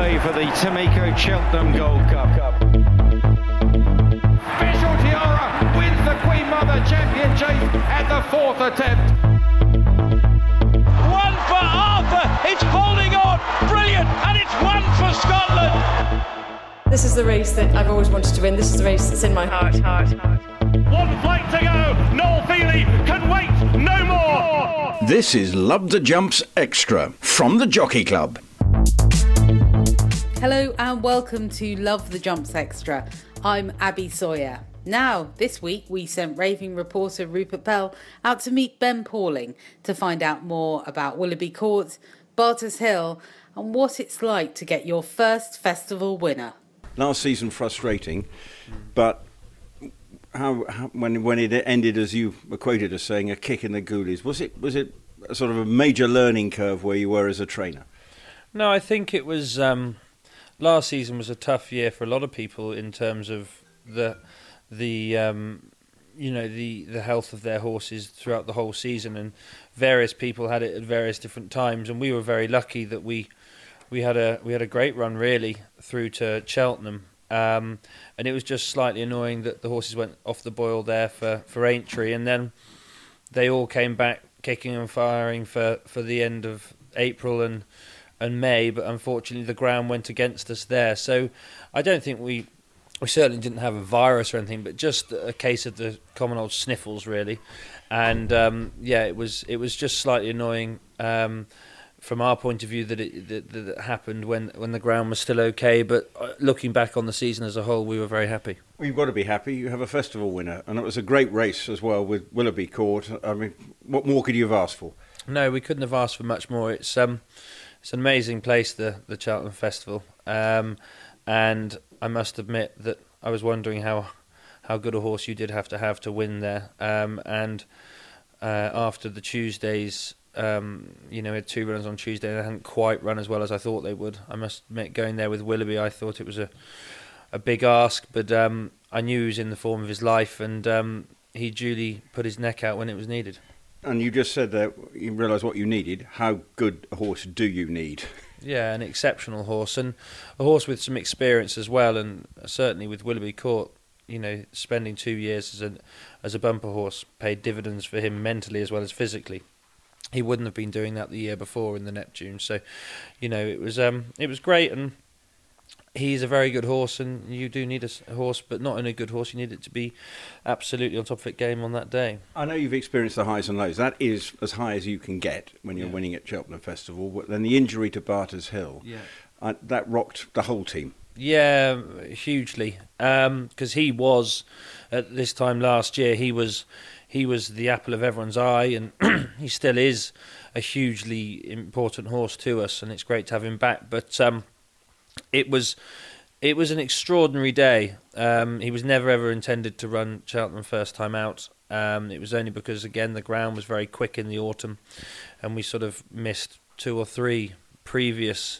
away for the Tameko Cheltenham Gold Cup. Visual Tiara wins the Queen Mother Championship at the 4th attempt. One for Arthur, it's holding on, brilliant, and it's one for Scotland. This is the race that I've always wanted to win. This is the race that's in my heart. One flight to go, Noel Feely can wait no more. This is Love the Jumps Extra from the Jockey Club. Hello and welcome to Love the Jumps Extra. I'm Abby Sawyer. Now, this week we sent raving reporter Rupert Bell out to meet Ben Pauling to find out more about Willoughby Court, Barters Hill and what it's like to get your first festival winner. Last season frustrating, but how when it ended, as you were quoted as saying, a kick in the goolies, was it a sort of a major learning curve where you were as a trainer? No, I think it was last season was a tough year for a lot of people in terms of the health of their horses throughout the whole season, and various people had it at various different times, and we were very lucky that we had a great run really through to Cheltenham, and it was just slightly annoying that the horses went off the boil there for Aintree, and then they all came back kicking and firing for the end of April and May, but unfortunately the ground went against us there. So I don't think we certainly didn't have a virus or anything, but just a case of the common old sniffles really, and it was just slightly annoying. From our point of view, that it happened when the ground was still okay. But looking back on the season as a whole, we were very happy. Well, you've got to be happy. You have a festival winner, and it was a great race as well with Willoughby Court. I mean, what more could you have asked for? No, we couldn't have asked for much more. It's an amazing place, the Cheltenham Festival, and I must admit that I was wondering how good a horse you did have to win there. And after the Tuesdays. We had 2 runs on Tuesday and they hadn't quite run as well as I thought they would. I must admit, going there with Willoughby, I thought it was a big ask, but I knew he was in the form of his life, and he duly put his neck out when it was needed. And you just said that you realised what you needed. How good a horse do you need? Yeah, an exceptional horse, and a horse with some experience as well, and certainly with Willoughby Court, spending 2 years as a bumper horse paid dividends for him mentally as well as physically. He wouldn't have been doing that the year before in the Neptune. So, it was great, and he's a very good horse, and you do need a horse, but not only a good horse, you need it to be absolutely on top of its game on that day. I know you've experienced the highs and lows. That is as high as you can get when you're winning at Cheltenham Festival. But then the injury to Barters Hill, that rocked the whole team. Yeah, hugely, because he was, at this time last year, he was the apple of everyone's eye, and he still is a hugely important horse to us, and it's great to have him back. But it was an extraordinary day. He was never ever intended to run Cheltenham first time out. It was only because, again, the ground was very quick in the autumn, and we sort of missed 2 or 3 previous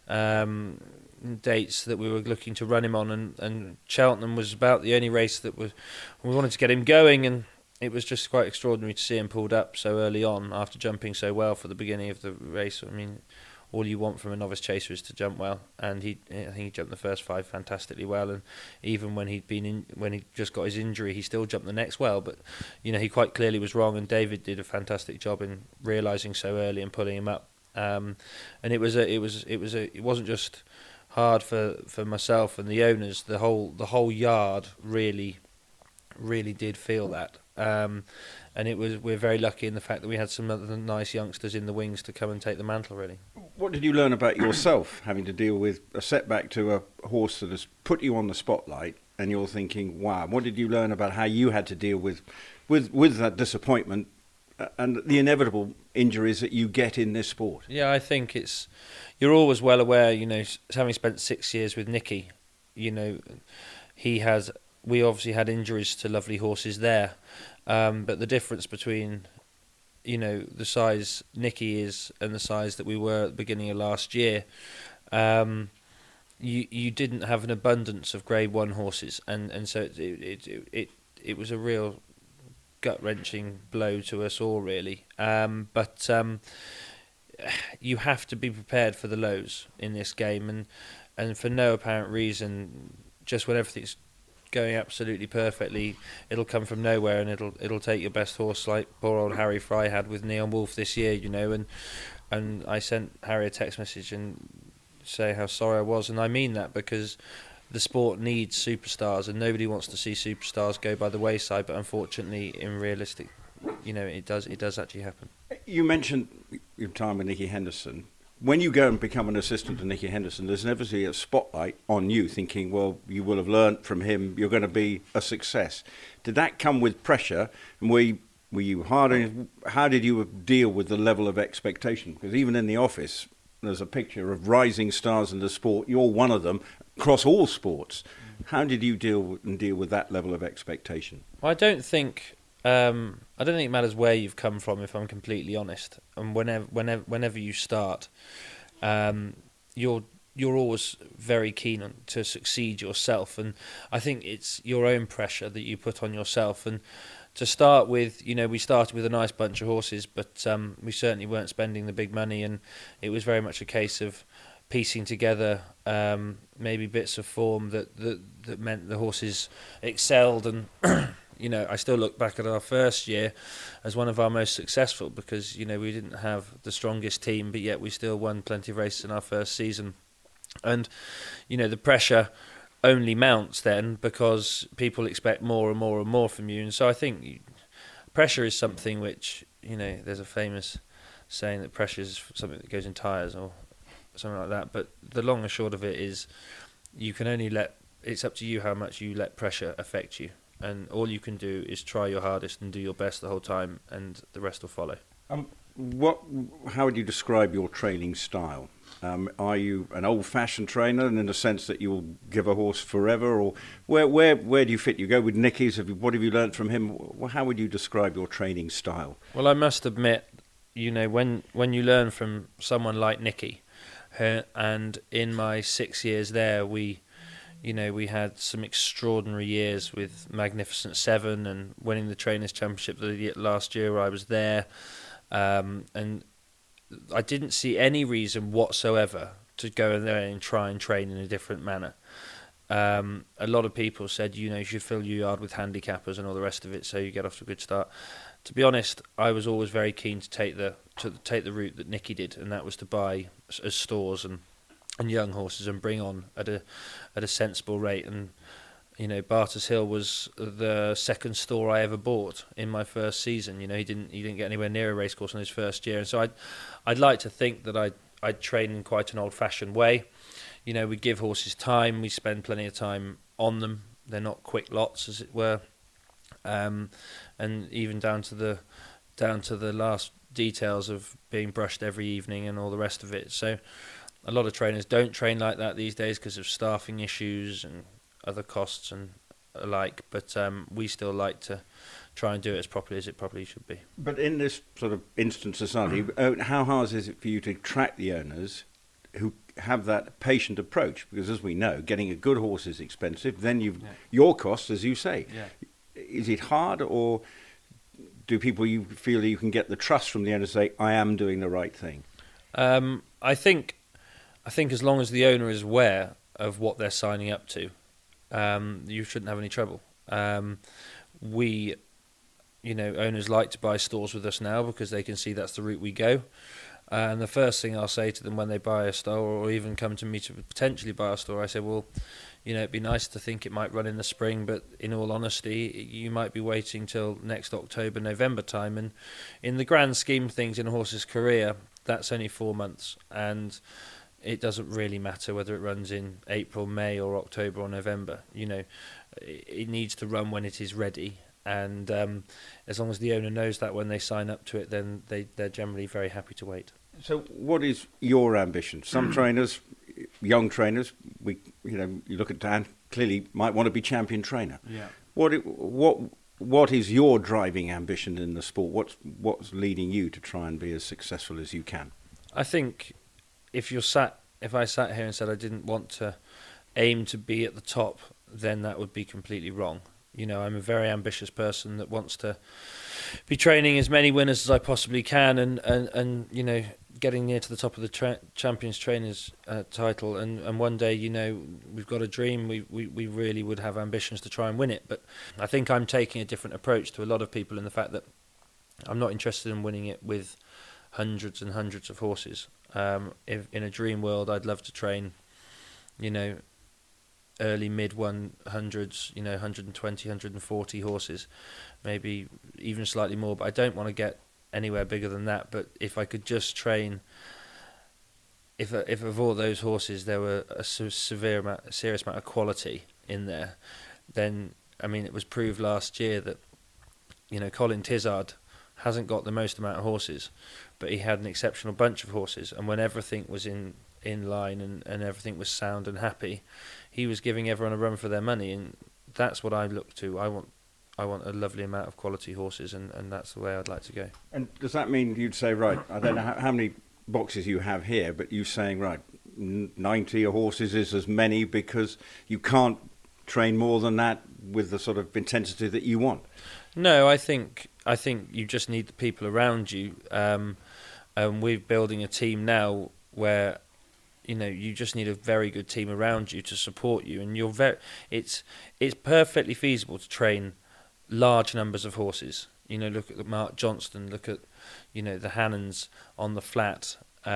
dates that we were looking to run him on, and Cheltenham was about the only race that we wanted to get him going, and it was just quite extraordinary to see him pulled up so early on after jumping so well for the beginning of the race. I mean, all you want from a novice chaser is to jump well, and I think he jumped the first 5 fantastically well, and even when when he just got his injury, he still jumped the next well. But he quite clearly was wrong, and David did a fantastic job in realising so early and pulling him up. And it wasn't just hard for myself and the owners. The whole yard really did feel that. And we're very lucky in the fact that we had some other nice youngsters in the wings to come and take the mantle, really. What did you learn about yourself, having to deal with a setback to a horse that has put you on the spotlight, and you're thinking, wow, what did you learn about how you had to deal with that disappointment and the inevitable injuries that you get in this sport? Yeah, I think you're always well aware, having spent 6 years with Nicky, we obviously had injuries to lovely horses there. But the difference between, the size Nicky is and the size that we were at the beginning of last year, you didn't have an abundance of Grade 1 horses, and so it was a real gut-wrenching blow to us all, really. But you have to be prepared for the lows in this game, and for no apparent reason, just when everything's going absolutely perfectly, it'll come from nowhere, and it'll take your best horse, like poor old Harry Fry had with Neon Wolf this year, you know. And I sent Harry a text message and say how sorry I was, and I mean that, because the sport needs superstars, and nobody wants to see superstars go by the wayside. But unfortunately, in realistic, you know, it does actually happen. You mentioned your time with Nicky Henderson. When you go and become an assistant to Nicky Henderson, there's never a spotlight on you, thinking, well, you will have learnt from him, you're going to be a success. Did that come with pressure? And were you hard? How did you deal with the level of expectation? Because even in the office, there's a picture of rising stars in the sport. You're one of them across all sports. How did you deal with that level of expectation? Well, I don't think it matters where you've come from, if I'm completely honest. And whenever you start, you're always very keen to succeed yourself. And I think it's your own pressure that you put on yourself. And to start with, you know, we started with a nice bunch of horses, but we certainly weren't spending the big money, and it was very much a case of piecing together maybe bits of form that meant the horses excelled. And you know, I still look back at our first year as one of our most successful, because, you know, we didn't have the strongest team, but yet we still won plenty of races in our first season. And, you know, the pressure only mounts then, because people expect more and more and more from you. And so I think pressure is something which, you know, there's a famous saying that pressure is something that goes in tyres or something like that. But the long and short of it is, you can only it's up to you how much you let pressure affect you. And all you can do is try your hardest and do your best the whole time, and the rest will follow. How would you describe your training style? Are you an old-fashioned trainer, and in the sense that you'll give a horse forever, or where do you fit? You go with Nicky's. What have you learnt from him? How would you describe your training style? Well, I must admit, you know, when you learn from someone like Nicky, and in my 6 years there, we had some extraordinary years with Magnificent Seven and winning the Trainers' Championship last year where I was there. And I didn't see any reason whatsoever to go in there and try and train in a different manner. A lot of people said, you know, you should fill your yard with handicappers and all the rest of it so you get off to a good start. To be honest, I was always very keen to take the route that Nicky did, and that was to buy as stores and young horses and bring on at a sensible rate. And you know, Barters Hill was the second store I ever bought in my first season. You know, he didn't get anywhere near a racecourse in his first year, and so I'd like to think that I'd train in quite an old-fashioned way. You know, we give horses time, we spend plenty of time on them. They're not quick lots, as it were, and even down to the last details of being brushed every evening and all the rest of it. So a lot of trainers don't train like that these days because of staffing issues and other costs and alike, but we still like to try and do it as properly as it probably should be. But in this sort of instant society, how hard is it for you to attract the owners who have that patient approach? Because as we know, getting a good horse is expensive. Then your costs, as you say. Yeah. Is it hard, or do people you feel you can get the trust from the owner to say, I am doing the right thing? I think as long as the owner is aware of what they're signing up to, you shouldn't have any trouble. Owners like to buy stores with us now because they can see that's the route we go. And the first thing I'll say to them when they buy a store, or even come to me to potentially buy a store, I say, well, you know, it'd be nice to think it might run in the spring, but in all honesty, you might be waiting till next October, November time. And in the grand scheme of things in a horse's career, that's only 4 months. And it doesn't really matter whether it runs in April, May, or October or November. You know, it needs to run when it is ready. And as long as the owner knows that when they sign up to it, then they're generally very happy to wait. So what is your ambition? Some trainers, young trainers, you look at Dan, clearly might want to be champion trainer. Yeah. What is your driving ambition in the sport? What's leading you to try and be as successful as you can? I think if I sat here and said I didn't want to aim to be at the top, then that would be completely wrong. You know, I'm a very ambitious person that wants to be training as many winners as I possibly can, and you know, getting near to the top of the Champions Trainers title, and one day, we've got a dream. We really would have ambitions to try and win it. But I think I'm taking a different approach to a lot of people in the fact that I'm not interested in winning it with hundreds and hundreds of horses. If in a dream world, I'd love to train, early mid 100s, 120, 140 horses, maybe even slightly more. But I don't want to get anywhere bigger than that. But if I could just train, if of all those horses there were a serious amount of quality in there, then it was proved last year that Colin Tizard hasn't got the most amount of horses, but he had an exceptional bunch of horses, and when everything was in line and everything was sound and happy, he was giving everyone a run for their money, and that's what I look to. I want a lovely amount of quality horses, and that's the way I'd like to go. And does that mean you'd say, right, I don't know how many boxes you have here, but you saying, right, 90 horses is as many because you can't train more than that with the sort of intensity that you want? No, I think you just need the people around you. We're building a team now where you just need a very good team around you to support you, and it's perfectly feasible to train large numbers of horses. Look at Mark Johnston, look at the Hannons on the flat.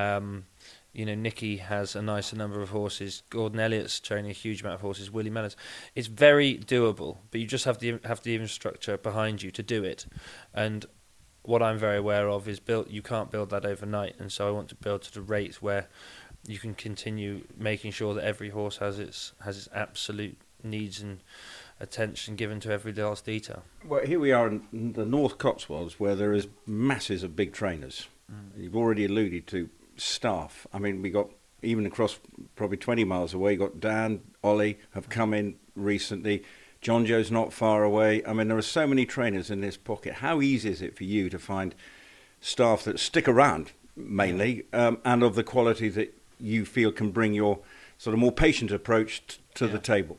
Nicky has a nicer number of horses. Gordon Elliott's training a huge amount of horses. Willie Mellors. It's very doable, but you just have the infrastructure behind you to do it. And what I'm very aware of is you can't build that overnight, and so I want to build to the rate where you can continue making sure that every horse has its absolute needs and attention given to every last detail. Well, here we are in the North Cotswolds, where there is masses of big trainers. You've already alluded to staff. We got, even across probably 20 miles away, you got Dan, Ollie have come in recently. John Joe's not far away. There are so many trainers in this pocket. How easy is it for you to find staff that stick around, mainly, and of the quality that you feel can bring your sort of more patient approach to the table?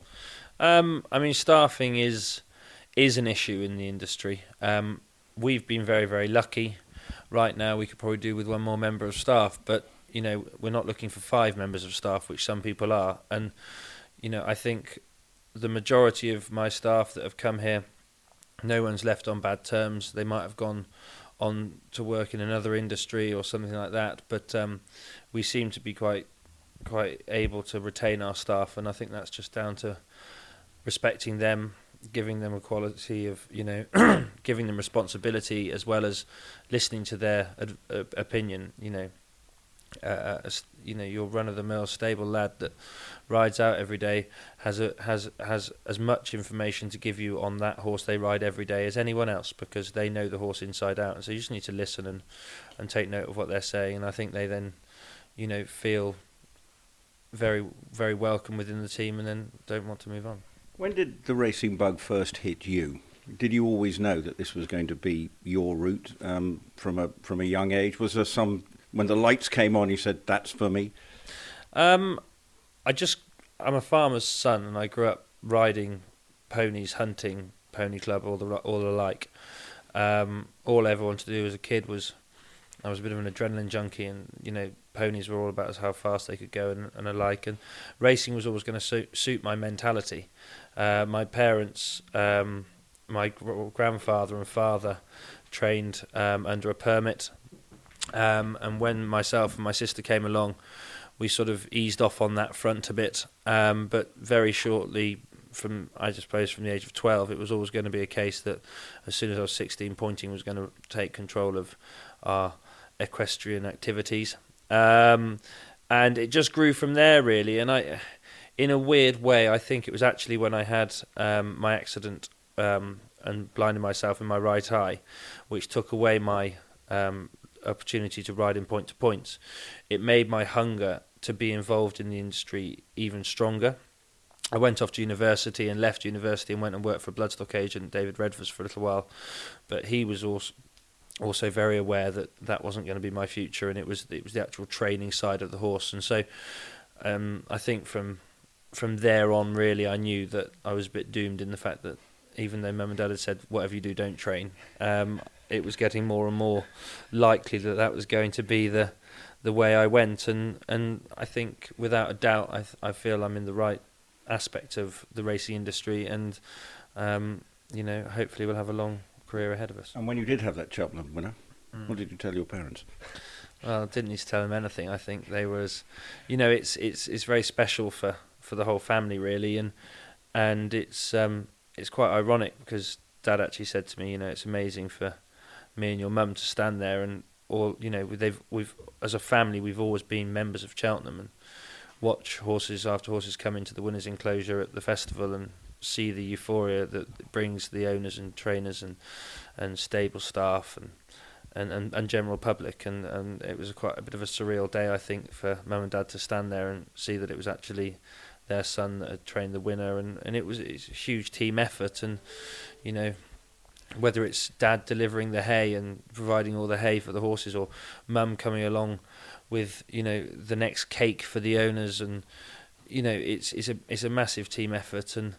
Staffing is an issue in the industry. We've been very, very lucky. Right now, we could probably do with one more member of staff, but we're not looking for 5 members of staff, which some people are. And I think the majority of my staff that have come here, no one's left on bad terms. They might have gone on to work in another industry or something like that, but we seem to be quite able to retain our staff, and I think that's just down to respecting them, giving them a quality of, giving them responsibility as well as listening to their opinion. Your run-of-the-mill stable lad that rides out every day has as much information to give you on that horse they ride every day as anyone else, because they know the horse inside out. And so you just need to listen and take note of what they're saying. And I think they then, feel very, very welcome within the team and then don't want to move on. When did the racing bug first hit you? Did you always know that this was going to be your route from a young age? Was there when the lights came on, you said, that's for me? I'm a farmer's son, and I grew up riding ponies, hunting, pony club, all the like. All I ever wanted to do as a kid was, I was a bit of an adrenaline junkie, and ponies were all about how fast they could go and alike. And racing was always going to suit my mentality. My parents, my grandfather and father, trained under a permit. And when myself and my sister came along, we sort of eased off on that front a bit. But very shortly, from the age of 12, it was always going to be a case that as soon as I was 16, pointing was going to take control of our equestrian activities. And it just grew from there, really. And I, in a weird way, I think it was actually when I had my accident and blinded myself in my right eye, which took away my opportunity to ride in point to points. It made my hunger to be involved in the industry even stronger. I went off to university and left university and went and worked for Bloodstock agent David Redvers for a little while, but he was also very aware that wasn't going to be my future, and it was the actual training side of the horse. And so I think from there on, really, I knew that I was a bit doomed in the fact that even though Mum and Dad had said, whatever you do, don't train, it was getting more and more likely that was going to be the way I went, and I think without a doubt I feel I'm in the right aspect of the racing industry, and hopefully we'll have a long career ahead of us. And when you did have that Cheltenham winner, what did you tell your parents? Well, I didn't need to tell them anything. I think they was, it's very special for the whole family really, and it's quite ironic because Dad actually said to me, it's amazing for me and your mum to stand there, and we've as a family we've always been members of Cheltenham and watch horses after horses come into the winners' enclosure at the festival and see the euphoria that it brings the owners and trainers and stable staff and general public, and it was quite a bit of a surreal day, I think, for Mum and Dad to stand there and see that it was actually their son that had trained the winner, and it's a huge team effort, and whether it's Dad delivering the hay and providing all the hay for the horses, or Mum coming along with the next cake for the owners, and it's a massive team effort, and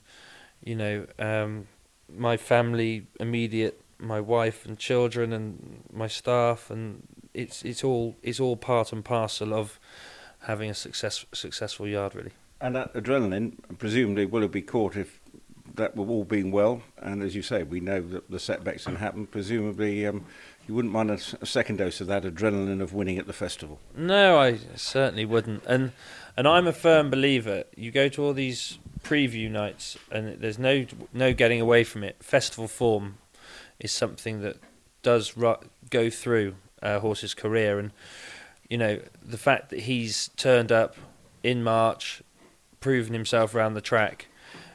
my family immediate, my wife and children and my staff, and it's all part and parcel of having a successful yard really. And that adrenaline presumably will be caught if that were all being well, and as you say, we know that the setbacks can happen. Presumably you wouldn't mind a second dose of that adrenaline of winning at the festival. No, I certainly wouldn't, and I'm a firm believer. You go to all these preview nights and there's no getting away from it. Festival form is something that does go through a horse's career, and the fact that he's turned up in March, proven himself around the track,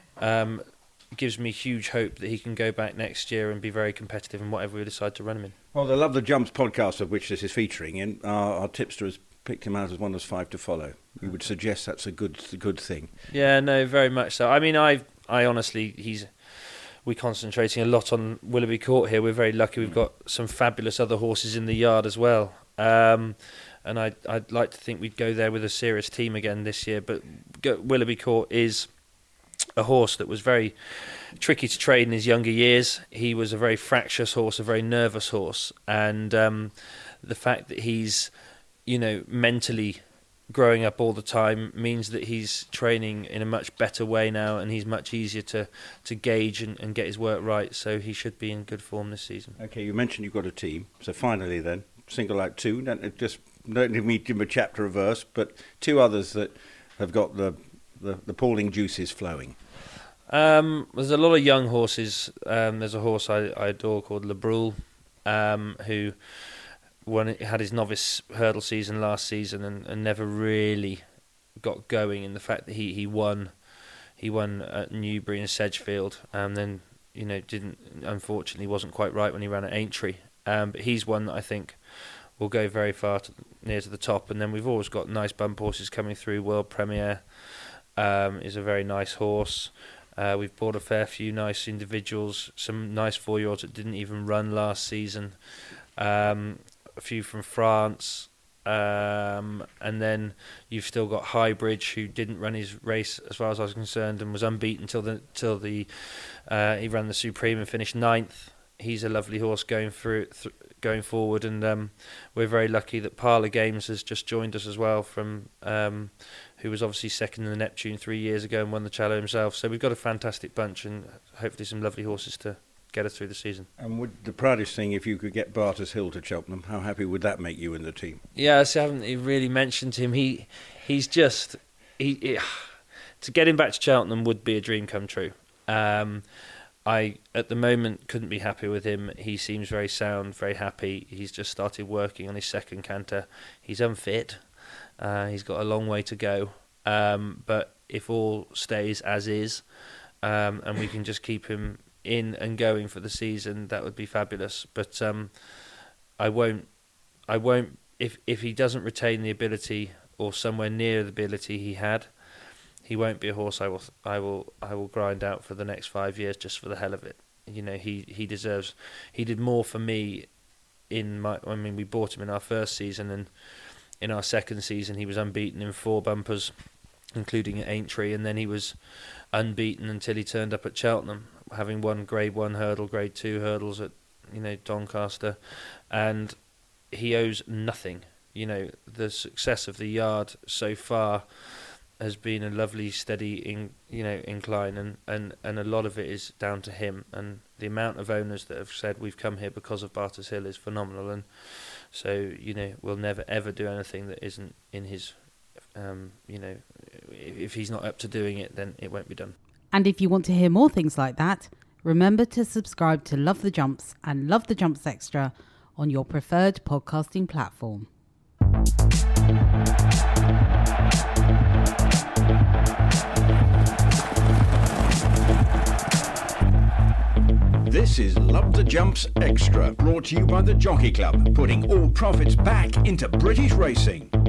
gives me huge hope that he can go back next year and be very competitive in whatever we decide to run him in. Well, the Love the Jumps podcast, of which this is featuring in, our tipster has picked him out as one of 5 to follow. We would suggest that's a good thing. Yeah, no, very much so. I mean, I honestly, we're concentrating a lot on Willoughby Court here. We're very lucky. We've got some fabulous other horses in the yard as well. And I'd like to think we'd go there with a serious team again this year. But Willoughby Court is a horse that was very tricky to train in his younger years. He was a very fractious horse, a very nervous horse, and the fact that he's mentally growing up all the time means that he's training in a much better way now, and he's much easier to gauge and get his work right, so he should be in good form this season. Okay, you mentioned you've got a team, so finally then, single out 2, don't need me to give a chapter or verse, but 2 others that have got the Pauling juices flowing. There's a lot of young horses. There's a horse I adore called Le Brule, who had his novice hurdle season last season and never really got going, in the fact that he won at Newbury and Sedgefield, and then unfortunately wasn't quite right when he ran at Aintree. But he's one that I think will go very far near to the top. And then we've always got nice bump horses coming through. World Premier is a very nice horse. We've bought a fair few nice individuals, some nice 4-year-olds that didn't even run last season, a few from France, and then you've still got Highbridge, who didn't run his race as far as I was concerned and was unbeaten till he ran the Supreme and finished 9th. He's a lovely horse going forward, and we're very lucky that Parlour Games has just joined us as well, from who was obviously second in the Neptune 3 years ago and won the Challow himself. So we've got a fantastic bunch, and hopefully some lovely horses to get us through the season. And would the proudest thing, if you could get Barters Hill to Cheltenham, how happy would that make you and the team? Yeah, so I haven't really mentioned him. He's just to get him back to Cheltenham would be a dream come true. I, at the moment, couldn't be happier with him. He seems very sound, very happy. He's just started working on his second canter. He's unfit. He's got a long way to go. But if all stays as is, and we can just keep him in and going for the season, that would be fabulous. But I won't. If he doesn't retain the ability, or somewhere near the ability he had, he won't be a horse I will grind out for the next 5 years just for the hell of it. He deserves. He did more for me we bought him in our first season, and in our second season he was unbeaten in 4 bumpers, including at Aintree, and then he was unbeaten until he turned up at Cheltenham, having won Grade 1 hurdle, Grade 2 hurdles at Doncaster, and he owes nothing. The success of the yard so far has been a lovely, steady, incline, and a lot of it is down to him. And the amount of owners that have said we've come here because of Barters Hill is phenomenal. And so, we'll never ever do anything that isn't in his, if he's not up to doing it, then it won't be done. And if you want to hear more things like that, remember to subscribe to Love the Jumps and Love the Jumps Extra on your preferred podcasting platform. This is Love the Jumps Extra, brought to you by the Jockey Club, putting all profits back into British racing.